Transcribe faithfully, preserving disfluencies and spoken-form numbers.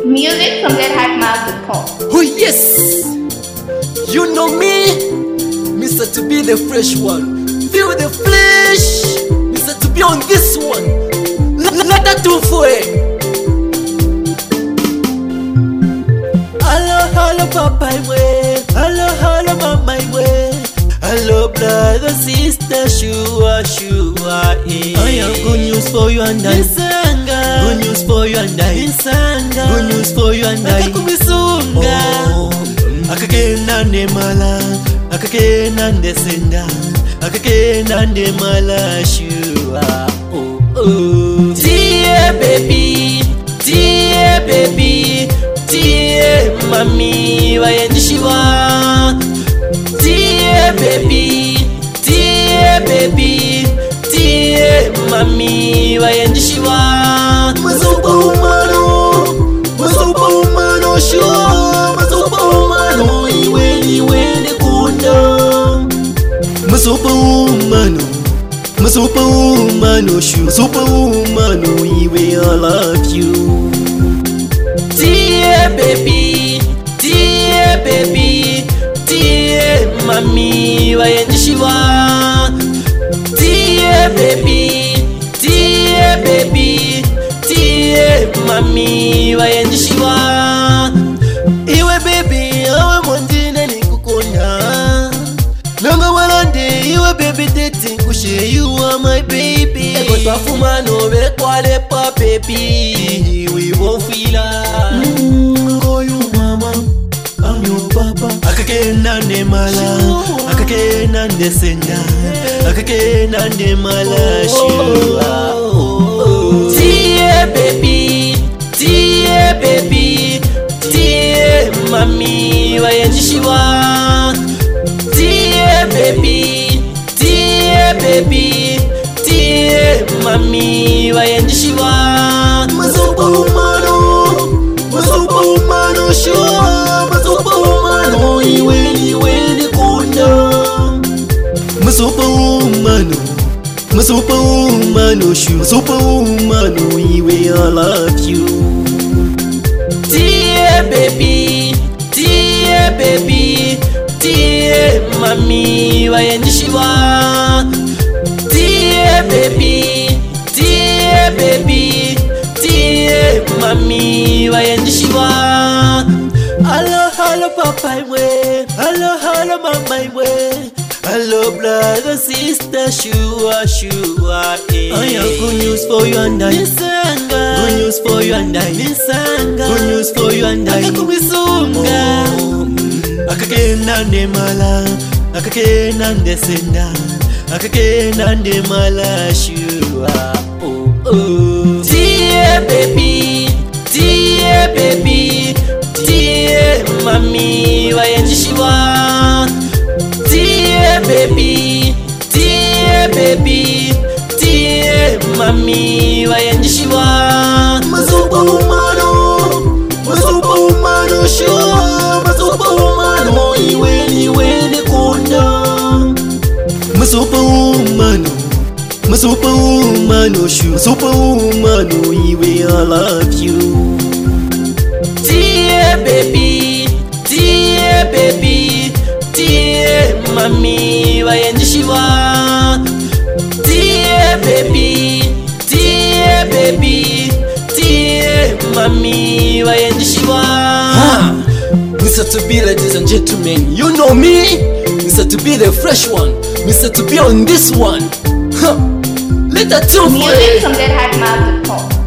Music from get hot mouth dot com. Oh yes, you know me, Mister To Be the Fresh One. Feel the flesh, Mister To Be on this one. Let that do for it. Hello, hello, papa, way. Hello, hello, mama, way. Hello, brother, sister, shua, shua, eh. I have good news for you and I. Good news for you and I. Good news for you and I. Akakumisunga. Oh. Akakena nemala. Akakena ndesenda. Akakena nemala shua. Oh oh. Dear baby, dear baby, dear mami wayendishiwa. Dear baby, dear baby, dear mami wayendishiwa. Mazupa umano, mazupa umano shua, mazupa umano iwe iwe nekunda. Mazupa umano, mazupa umano shua, mazupa umano iwe I love you. Dear baby, dear baby, dear mami wayendishiwa. Dear baby, dear baby, dear mami wayendishiwa. Iwe baby, awe mondine ni kukonda. Nanga walande, iwe baby dating kushe, you are my baby. Eko twafuma no be kwale pa baby, we won't feel like. Mm, oh you mama, I'm your papa. Akakena nemala, akakena ndesenda, akakena nemala shua. Dear baby, dear baby, dear mami wayendishiwa. Dear baby, dear baby, dear mami wayendishiwa. Mazupa umano, mazupa umano shua, mazupa umano iwe iwe nekunda. Mazupa umano, mazupa umano shua, mazupa umano iwe I love you. Dear baby, dear baby, dear mami wayendishiwa. Dear baby, dear baby, dear mami wayendishiwa. Hello, hello, papa, way. Hello, hello, mama, way. Hello, brother, sister, shua, shua, eh. I have good news for you and I. Good news for you and I. Good news for you and I. Akakumisunga. Oh. Akakena nemala, akakena ndesenda, akakena nemala shua. Oh oh. Dear baby, dear baby, dear mami wayendishiwa. Dear baby, dear baby, dear mami wayendishiwa. Mazupa umano, mazupa umano shua, mazupa umano iwe iwe nekunda. Mazupa umano, mazupa umano shua, mazupa umano iwe I love you. Dear baby, dear baby, dear mami wayendishiwa. Dear baby, dear baby, dear mami wayendishiwa. Mister To Be, ladies and gentlemen, you know me, Mister To Be the Fresh One, Mister To Be on this one. Huh. Let that tune for Music from get hot mouth dot com.